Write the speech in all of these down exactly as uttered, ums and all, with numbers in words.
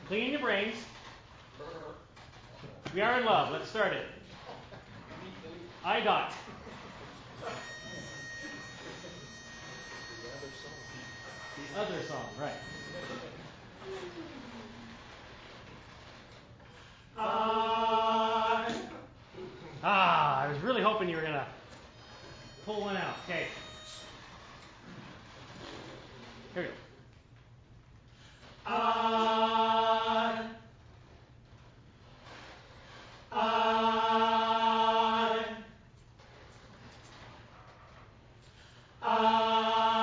Clean your brains. We are in love. Let's start it. I got. The other song, right. I. Ah, I was really hoping you were going to pull one out. Okay. Here we go. I. I. I.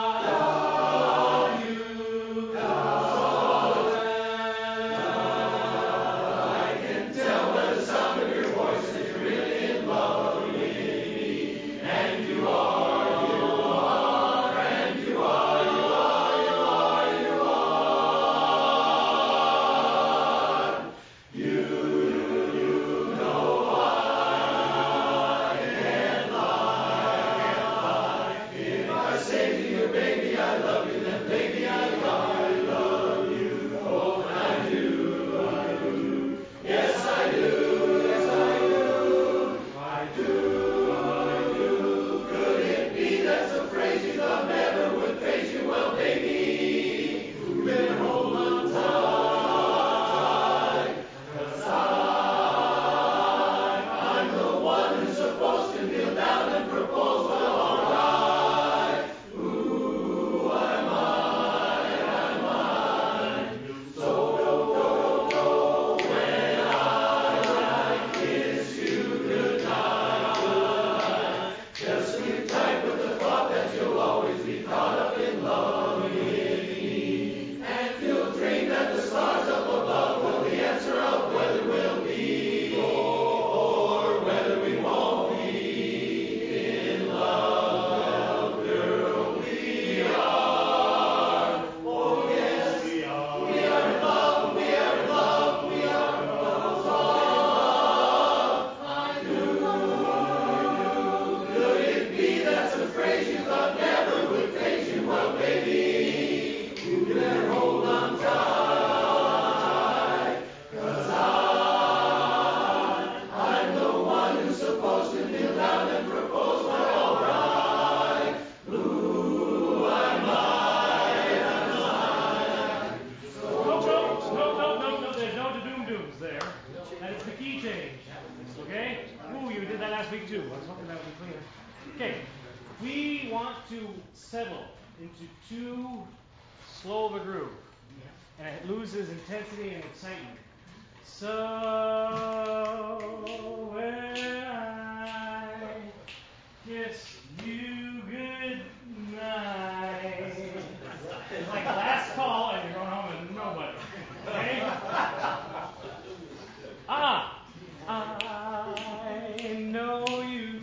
Intensity and excitement. So when I kiss you good night, it's like last call and you're going home with nobody. Okay? Ah, I know you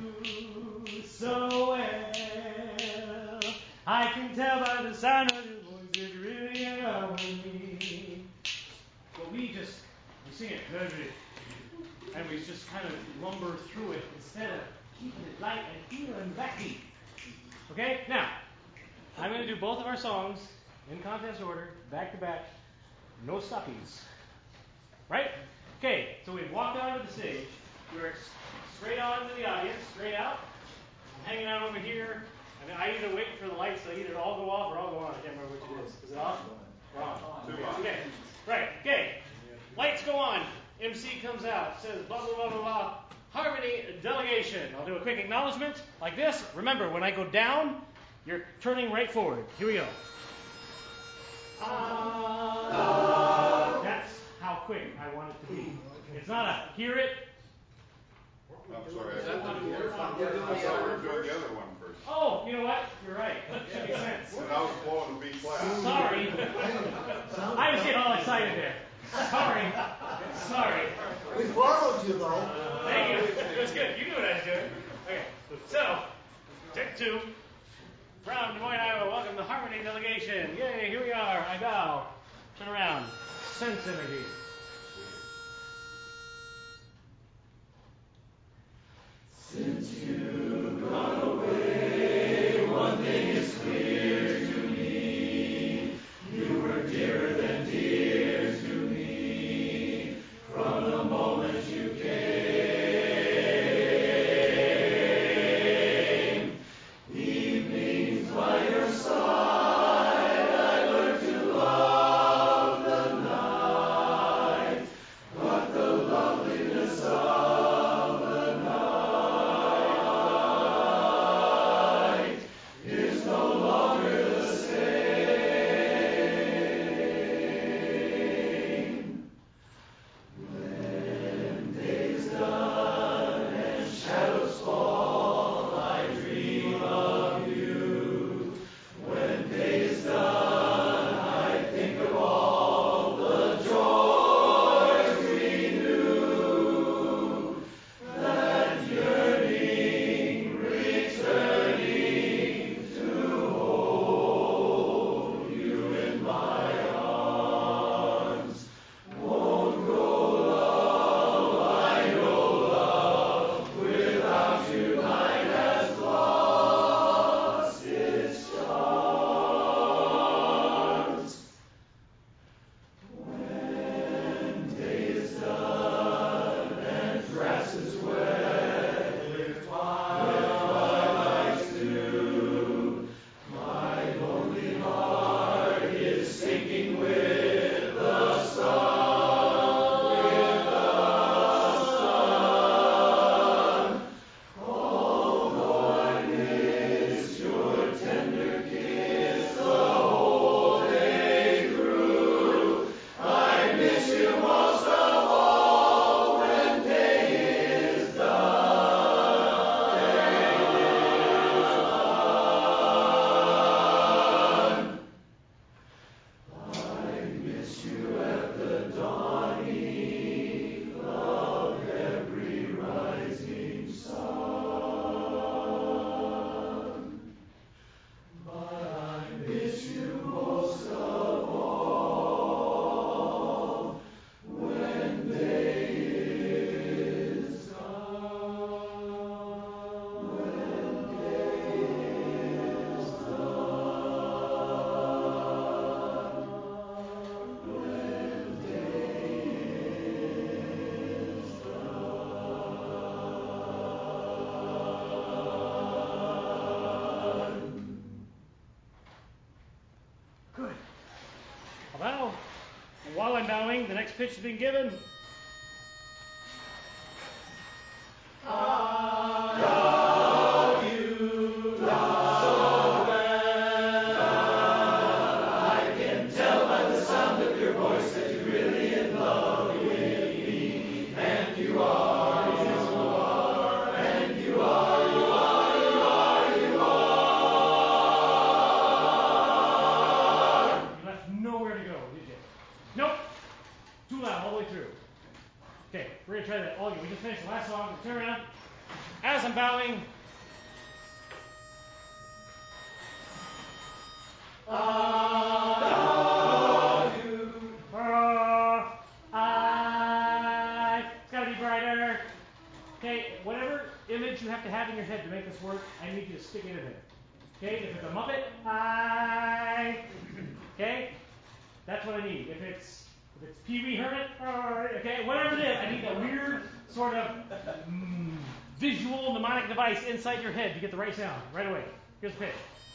so well. I can tell by the sound of your voice that you're really in love with me. But we just, we sing it, and we just kind of lumber through it instead of keeping it light and feeling wacky. Okay? Now, I'm going to do both of our songs in contest order, back to back, no stoppies. Right? Okay, so we've walked onto the stage. We're straight on to the audience, straight out. I'm hanging out over here. I mean, I either wait for the lights to either all go off or all go on. I can't remember which it is. Is it off? Or on? Okay. Right. Okay. Lights go on. M C comes out. Says blah, blah, blah, blah, blah. Harmony delegation. I'll do a quick acknowledgement like this. Remember, when I go down, you're turning right forward. Here we go. Uh, that's how quick I want it to be. It's not a hear it. I'm sorry. I thought we were doing the other one first. Oh, you know what? You're right. That makes sense. And I was blowing the B flat. Sorry. I was getting all excited there. Sorry. Sorry. We followed you, though. Uh, thank you. It was good. You knew what I was doing. Okay. So, take two. From Des Moines, Iowa, welcome to Harmony Delegation. Yay, here we are. I bow. Turn around. Sense energy. Since you've gone away, one thing is clear to me. You were dearer than dear to me. while I'm bowing, the next pitch has been given. I love you not so well. I can tell by the sound of your voice that you're really in love with me. And you are, you are, and you are, you are, you are, you are. You left nowhere to go, did you? Nope. Too loud all the way through. Okay, we're going to try that all again. We just finished the last song. Turn around. As I'm bowing, I love you. Uh, I. It's got to be brighter. Okay, whatever image you have to have in your head to make this work, I need you to stick it in there. Okay, if it's a Muppet, I. Okay, that's what I need. If it's if it's Pee Wee Hermit, uh, okay, whatever it is, I need a weird sort of mm, visual mnemonic device inside your head to get the right sound right away. Here's the pitch.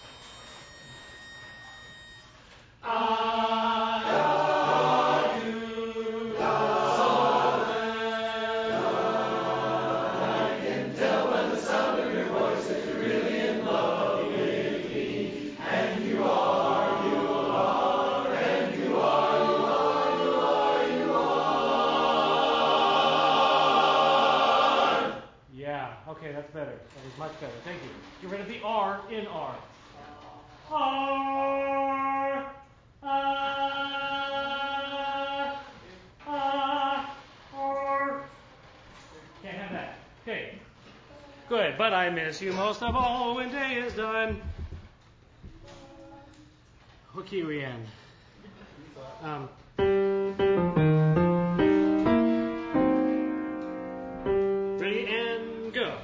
I love you so well. I can tell by the sound of your voice that you're really in love with me. And you are, you are, and you are, you are, you are, you are. Yeah, okay, that's better. That was much better. Thank you. Get rid of the R in R. R. Ah, ah, or. Can't have that. Okay. Good, but I miss you most of all when day is done. What key are we in? Um. Ready and go.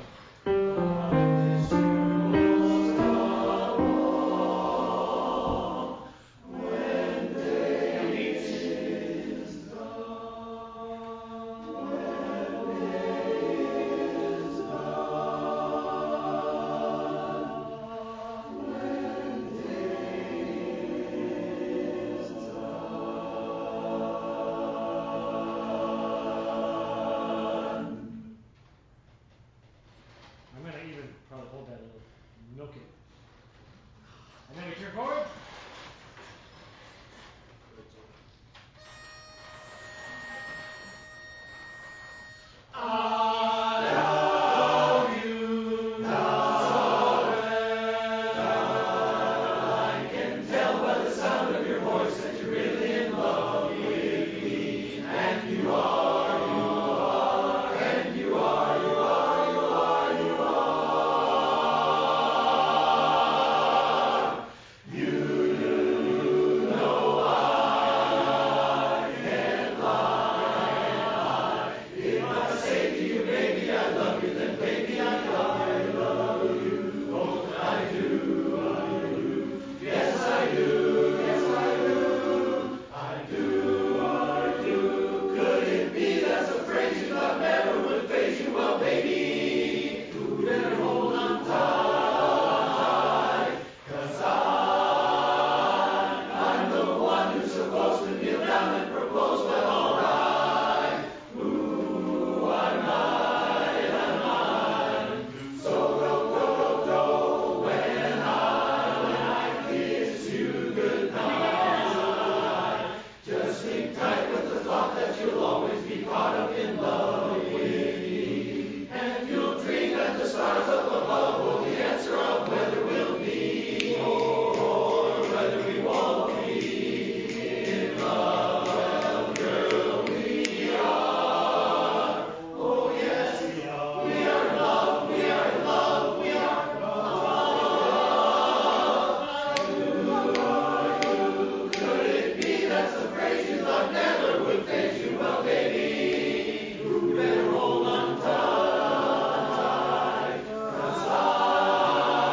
Hold on tight, 'cause I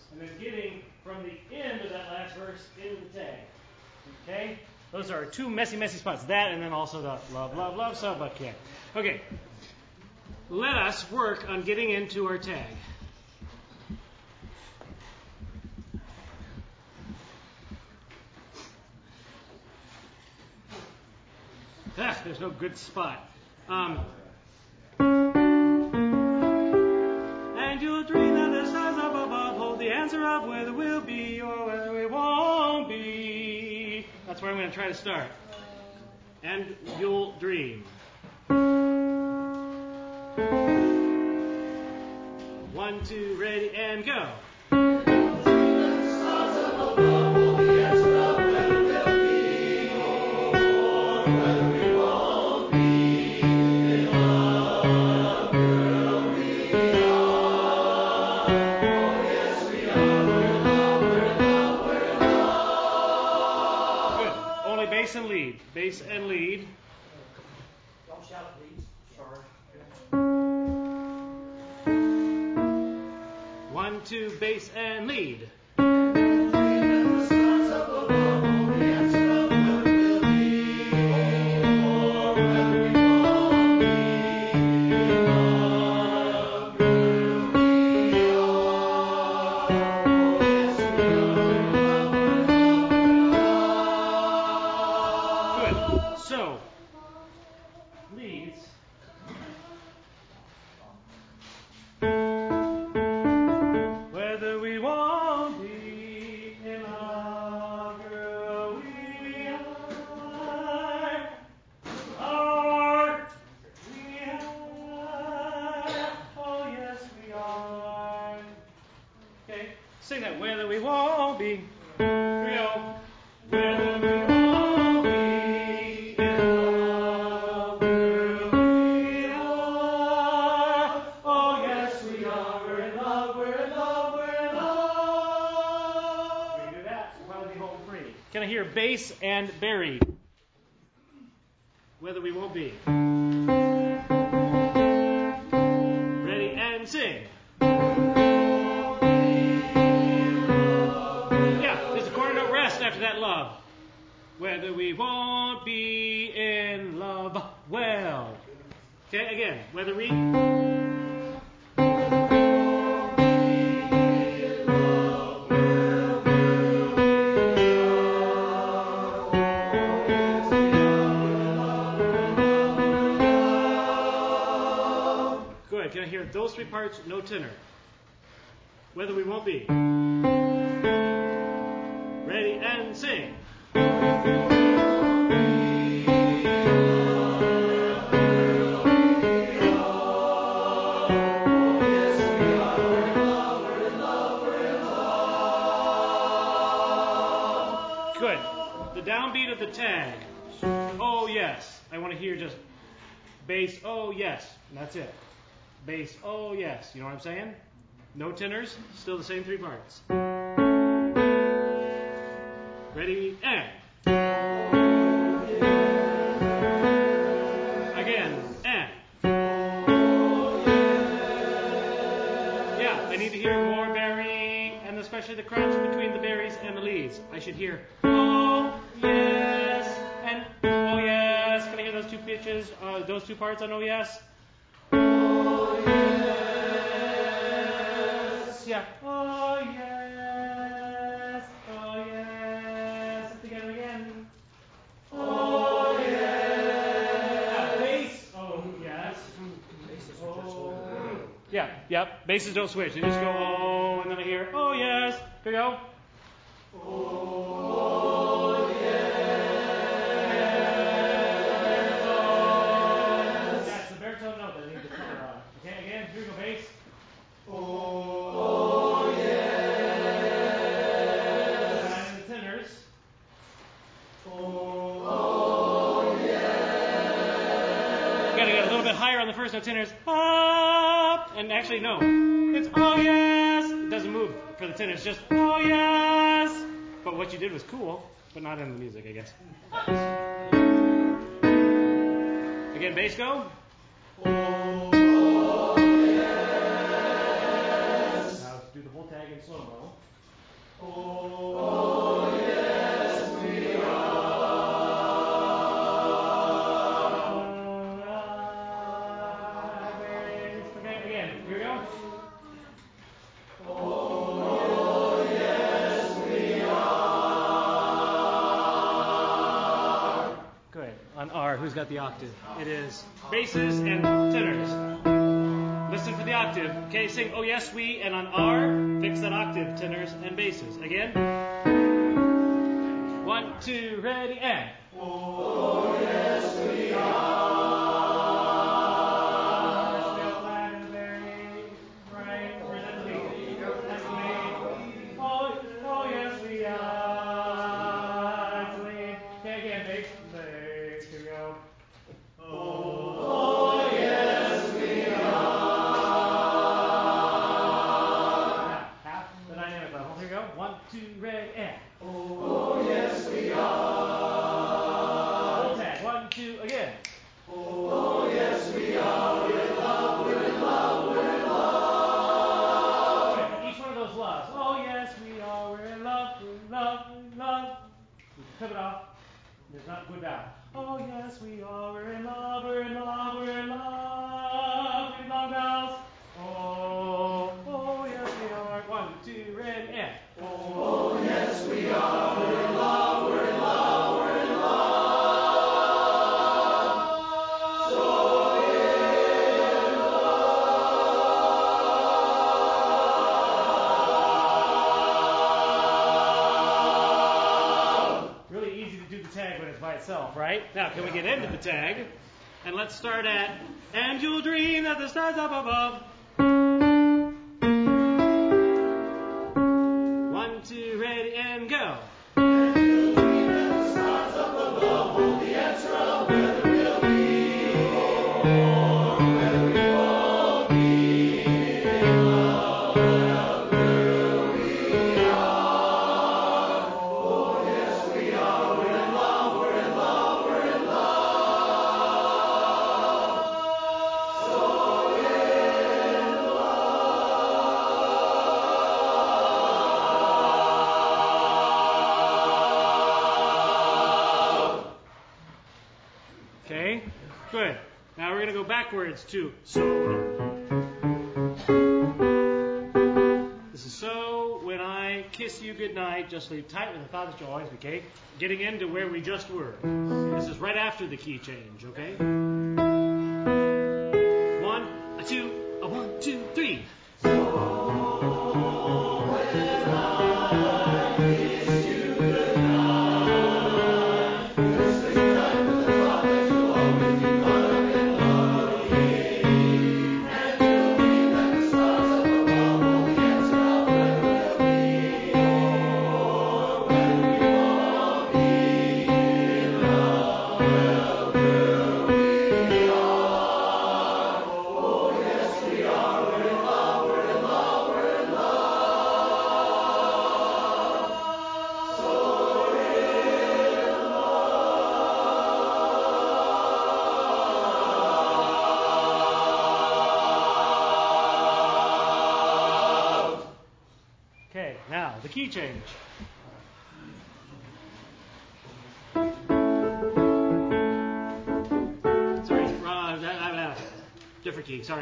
and then getting from the end of that last verse into the tag. Okay? Those are two messy, messy spots. That and then also the love, love, love, so, but can't. Okay. Let us work on getting into our tag. Ah, there's no good spot. Um, and you'll dream that the stars up above hold the answer of whether we'll be or whether we won't be. That's where I'm going to try to start. And you'll dream. One, two, ready, and go. Bass and lead. Bass and lead. Don't shout at leads. Sorry. One, two, bass and lead. So, leads. Whether we won't be in love, girl, we are. Are we are? Oh, yes, we are. Okay, sing that. Whether we won't be. Here we go. Whether we won't be. Can I hear bass and buried? Whether we won't be. Ready and sing. Yeah, there's a quarter note rest after that love. Whether we won't be in love. Well. Okay, again. Whether we. Can I hear those three parts, no tenor? Whether we won't be. Ready and sing. Good. The downbeat of the tag. Oh, yes. I want to hear just bass, oh, yes. And that's it. Bass, oh yes. You know what I'm saying? No tenors, still the same three parts. Ready, and. Again, and. Yeah, I need to hear more berry, and especially the crunch between the berries and the leaves. I should hear, oh yes, and oh yes. Can I hear those two pitches, uh, those two parts on oh yes? Yeah. Oh yes, oh yes. Together again. Oh yes. Bass. Oh yes. Oh. Yeah, yep. Basses don't switch. They just go oh, and then I hear oh yes. Here we go. Oh yes. That's the baritone note that I need to color on. Okay, again. Here we go. Bass. Oh. Higher on the first note, tenors, up, and actually no, it's oh yes, it doesn't move for the tenors, just oh yes, but what you did was cool, but not in the music, I guess. Again, bass go. Oh yes. Now let's do the whole tag again. again, slow-mo. Oh, yes, we are. Okay, again. Here we go. Oh, yes, we are. Good. On R, who's got the octave? It is basses and tenors. Listen for the octave. Okay, sing "Oh Yes We," and on R, fix that octave, tenors and basses. Again. One, two, ready, and. Oh, yes, we are. Still flat and very right. Where's that the lead? That's the lead. Oh, oh yes we are. That's the lead. Okay, again, bass, bass. Here we go. Oh, yes, we are. Now, half the dynamic level. Here we go. One, two, ready, and. Oh, yes, we are. Full tag. One, two, again. Oh, yes, we are. We're in love, we're in love, we're in love. Okay, each one of those loves. Oh yes, we are. We're in love, we're in love, we're in love. We can clip it off. It's not good down. Oh yes, we are. We're in love, we're in love, we're in love. Big long bells. Oh, oh yes, we are. One, two, red, and. Oh, yes, we are. We're in love, we're in love, we're in love. So in love. Really easy to do the tag when it's by itself, right? Now, can we get into the tag? And let's start at, and you'll dream that the stars up above. One, two, ready, and go. And you'll dream that the stars up above hold the answer of whether we'll be or whether we won't be in love. Well, girl, we are. Oh, yes, we are. We're in love, we're in love, we're in love. So in love. Okay, good. Now we're going to go backwards to so. This is so. When I kiss you goodnight, just sleep tight with a father's joys. Okay, getting into where we just were. This is right after the key change. Okay. One, a two, a one, two, three. Okay, now the key change. Sorry, uh, uh, uh, different key. Sorry.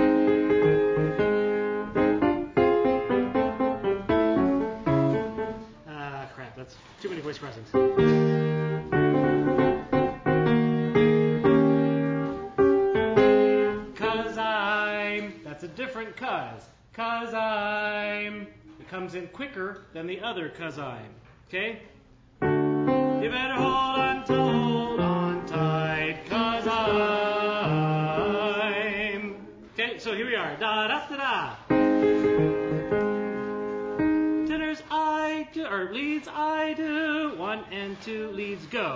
Ah, crap. That's too many voice pressings. Cause I'm. That's a different cause. Cause I'm. It comes in quicker than the other cause I'm. Okay? You better hold on, to hold on tight, cause I'm. Okay, so here we are. Da da da da. Tenors I do, or leads I do. One and two leads go.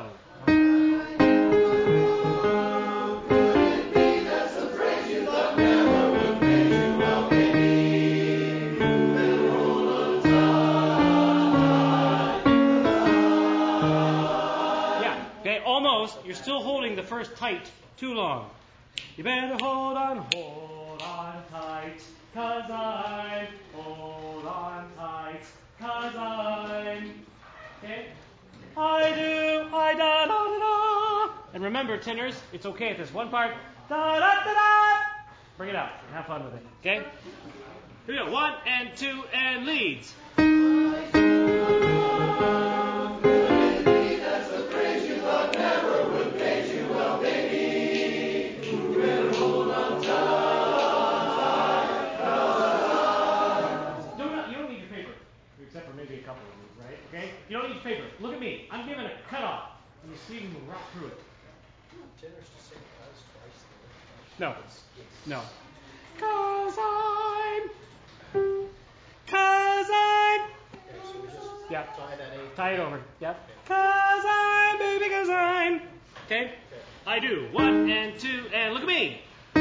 Almost, you're still holding the first tight too long. You better hold on, hold on tight, cause I hold on tight, 'cause I'm, okay? I do, I da da da da. And remember, tenors, it's okay if there's one part, da da da da. Bring it out and have fun with it, okay? Here we go. One and two and leads. Except for maybe a couple of these, right? Okay? You don't need paper. Look at me. I'm giving a cutoff. And you see them move right through it. Tenors to sing cause twice No. No. Cause I'm. Cause I'm. Okay, so we just Yeah. tie that eight. Tie it over. Yep. Cause I'm, baby, cause I'm. Okay? Okay. I do. One and two and look at me.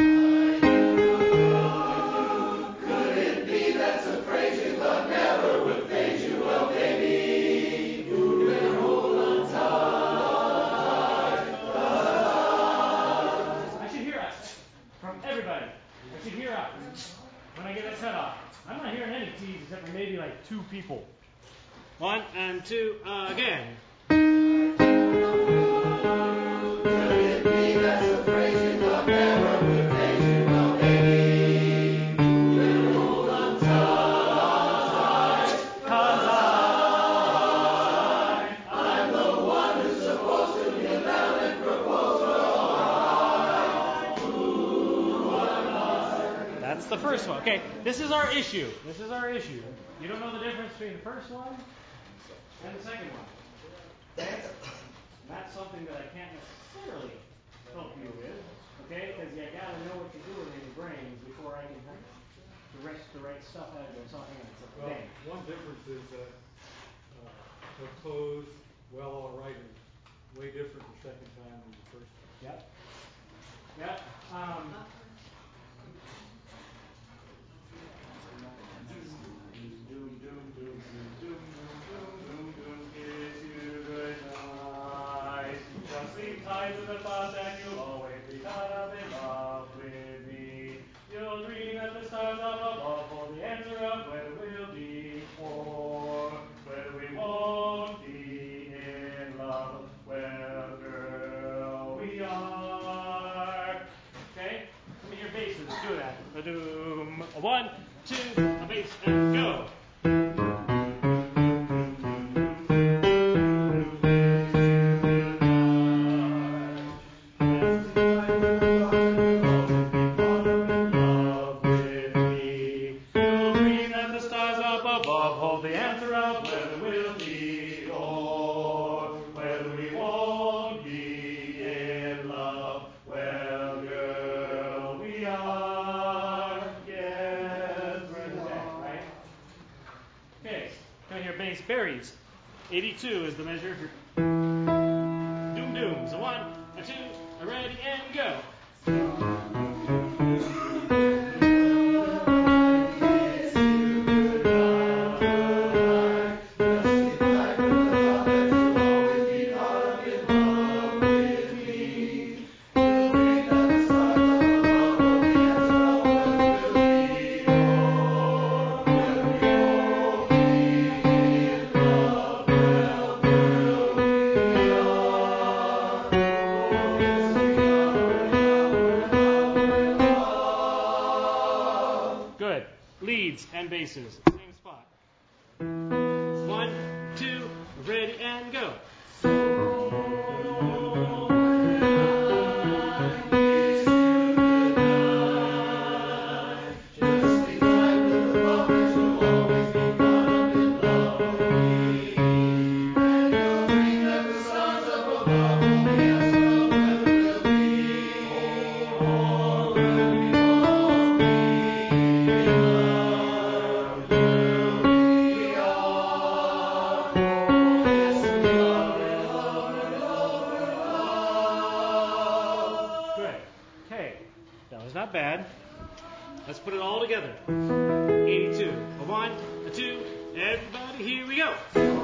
Everybody, I should hear us when I get that cut off. I'm not hearing any T's except for maybe like two people. One and two uh, again. Could it be that's the phrase you thought never would page you well, baby? You better hold on tight, 'cause I, I'm the one who's supposed to kneel down and propose for That's the first one. Okay, this is our issue. This is our issue. You don't know the difference between the first one and the second one. Okay? And that's something that I can't necessarily help you with. Okay? Because you got to know what you're doing in your brains before I can direct the right stuff out of your soft hands. Well, one difference is that uh, the close, well, all right, is way different the second time than the first time. Yep. Yep. Um, Doom, doom, doom, doom, doom, doom, doom, doom, kiss you goodnight. Just sleep tight with the thought that you'll always be caught up in love with me. You'll dream that the stars up above hold the answer of whether we'll be or whether we won't be in love. Well, girl, we are. Okay? Let me hear basses. Do that. A doom. A one, two, a bass, and go. Hold the answer of whether we'll be or whether we won't be in love. Well, girl, we are. Yes, we're the same, right? Okay, come here, bass berries. eighty-two is the measure. If you're doom doom. So one, a two, a ready, and go. Good. Leads and basses. Same spot. One, two, ready, and go. Not bad. Let's put it all together. eighty-two. A one, a two, everybody, here we go.